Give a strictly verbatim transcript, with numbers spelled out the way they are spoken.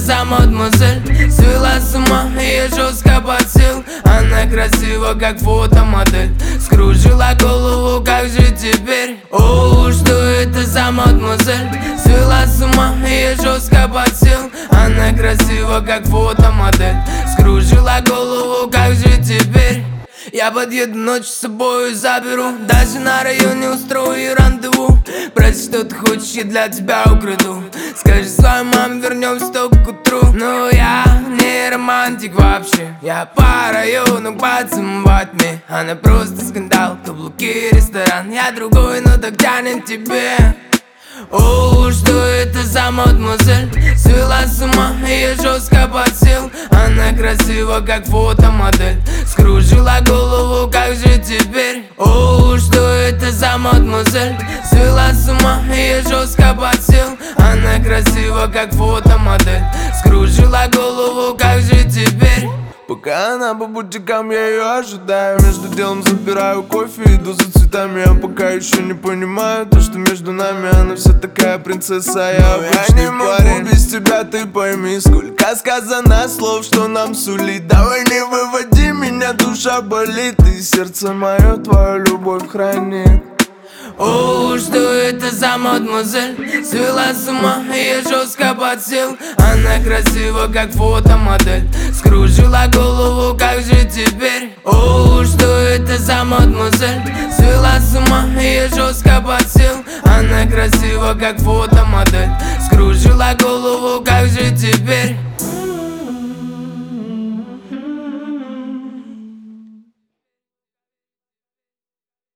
за мадемуазель? Свела с ума, ее жестко подсел. Она красива, как фотомодель. Скружила голову, как же теперь? О, что это за мадемуазель? Свела с ума, ее жестко подсел. Она красива, как фотомодель. Скружила голову, как же теперь? Я подъеду ночью, с собой заберу. Даже на районе устрою рандеву. Прости, что ты хочешь, я для тебя украду. Скажи своей маме, вернемся только к утру. Но я не романтик вообще. Я по району поцеловать мне. Она просто скандал, каблуки, ресторан. Я другой, но так тянет тебе. О, что это за мадемуазель? Свела с ума, ее жестко подсел. Она красива, как фотомодель. Скружила голову, как же теперь? О, что это за мадемуазель? Свела с ума, ее жестко подсел. Она красива, как фотомодель. Скружила голову, как же теперь? Пока она по бутикам, я ее ожидаю. Между делом забираю кофе, иду за цветами. Я пока еще не понимаю то, что между нами она вся такая принцесса, я обычный парень. Я не могу без тебя, ты пойми, сколько сказано слов, что нам сулит. Давай не выводи меня, душа болит, и сердце мое твою любовь хранит. О, что это за мадемуазель? Свела с ума, ее жестко подсел. Она красива, как фотомодель. Скружила голову, как же теперь? О, что это за мадемуазель? Свела с ума, ее жестко подсел. Она красива, как фотомодель. Скружила голову, как же теперь?